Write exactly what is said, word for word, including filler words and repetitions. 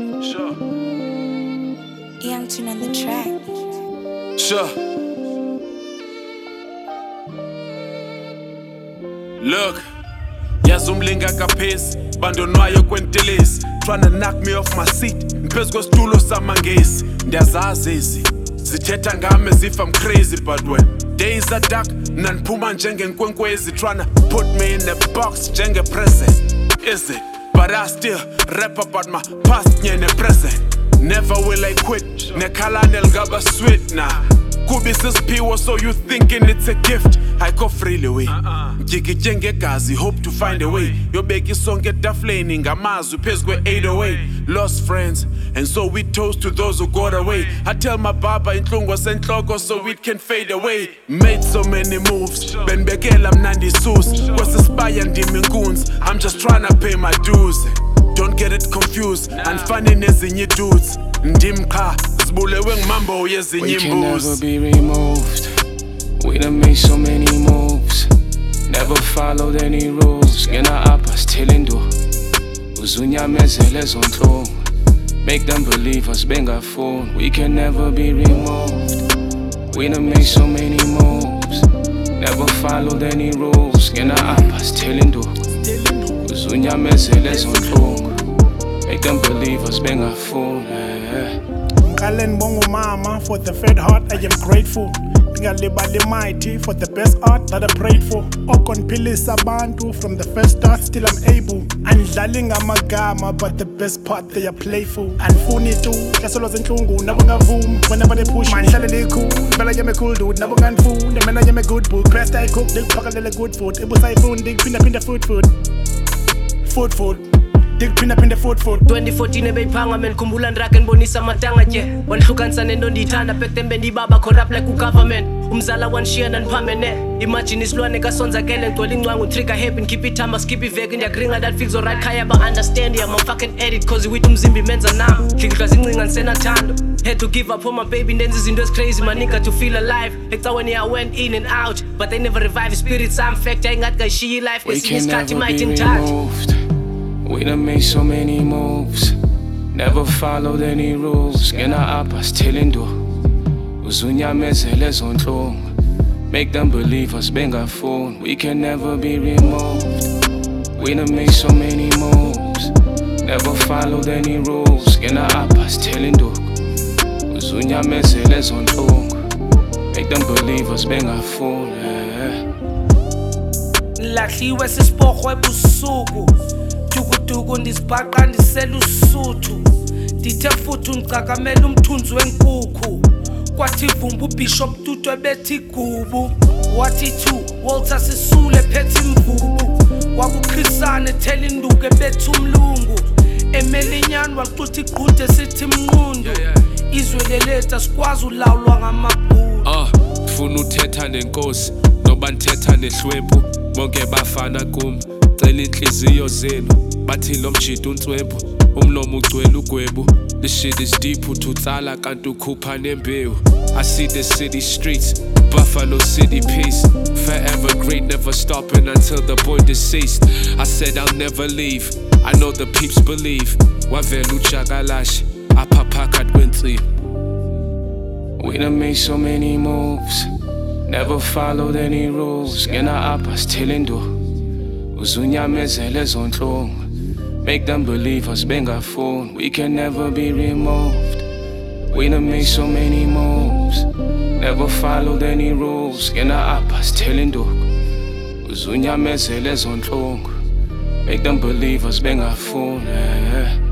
Sure. Young Tune on the track. Sure. Look, yazumlinga kaphesi, bandonwayo kwentelezi, tryna knock me off my seat, mphezu kwesitulo samangesi. Ndiyazazi ezi zithetha ngami as if I'm crazy, but when days are dark, nandiphuma njengenkwenkwezi, tryna put me in a box njenge-present. Is it? But I still rap about my past nye ne-present. Never will I quit, nekhalane lingaba sweet nah. Kubi sisiphiwo, so you thinking it's a gift. I go freely way, ngigitye ngegazi, hope to find a way. Yobeka isonke etafuleni ngamazwi phezu kwe eight oh eight. Lost friends, and so we toast to those who got away. I tell my baba inhlungu senhloko so it can fade away. Made so many moves, benibekela mnandi sus, kwasisibaya ndimi inkunzi, I'm just trying to pay my dues. Don't get it confused, andifani nezinye dudes, ndim qha zibulewe ngimambo yezinye imbuzi. We can never be removed. We done made so many moves, never followed any rules. Ngena apha sithela induku, uzunyamezele zonhlungu, make them believe us bengafuni. We can never be removed. We done made so many moves, never followed any rules. Ngena apha sithela induku, uzunyamezele zonhlungu, make them believe us bengafuni. Ngale ngibonga umama for the fed heart, I am grateful. Ngingalibali mighty for the best art that I prayed for. Okonphilisa abantu from the first start, still I'm able. Andidlali ngamagama, but the best part they are playful. Andifuni tu hlaselwa zinhlungu nabo ngavumi. Whenever they push me ngihlale cool. Vela yami cool dude nabo ngandifunda. Mina yami good book, best I cook, ndikuphakelele good food. Ibusayifuni ndikuphinda phinda food food. Food food. Dikuphinda phinda food food. twenty fourteen ebeyiphanga menikhumbula ndrake nibonisa amatanga nje. Wanihlukanisa nento ndiyithanda back then bendibaba corrupt like ugovernment. Umzala wanishiya naniphamene. Imagine isilwane kasonzakele ngigcwele incwangu trigger happy keep it time skip iveki ndiyagringa that feels alright khaya ba understand I'm a fucking edit cause with umzimba imenza nami. Hlikihla zincinga nisenathando. Had to give up on my baby ndenza izinto ezi crazy my nigga to feel alive. Ecaweni I went in and out but they never revive spirits I'm fact ayingathi kayishiya life We can never be removed. We done made so many moves, never followed any rules. Ngena apha sithela induku, uzunyamezele zonhlungu, make them believe us bengafuni. We can never be removed. We done made so many moves, never followed any rules. Ngena apha sithela induku, uzunyamezele zonhlungu, make them believe us bengafuni. Lahliwe sisiporho ebusuku, tukutuku ndisibhaqa ndisela usuthu, ndithe futhi undicakamela umthunzi wenkukhu. Kwathi vumba uBishop Tutu ebethi gubu, wathi two Walter Sisulu ephethe imvubu, kwakuChrisane ethela induku ebethi umlungu, emele inyani waxutha igqude sithi mnqundu. Izwe leletha sikwazi ulawulwa ngamabhulu. Ah, ufuna uthetha nenkosi noba nithetha nehlwempu, bonke bafana kum, cela inhliziyo zenu. Bathi lo mjida unswempu, umlomo ugcwele ugwebu. This shit is deep, uthuthala kanti ukhupha nembewu. I see the city streets, Buffalo City peace. Forever great, never stopping until the boy deceased. I said I'll never leave, I know the peeps believe. Wavela uJagalash, apha phakathi kwensimbi. We done made so many moves, never followed any rules. Ngena apha sithela induku, uzunyamezele zonhlungu, make them believe us bengafuni. We can never be removed. We done made so many moves, never followed any rules. Ngena apha sithela induku, uzunyamezele zonhlungu, make them believe us bengafuni.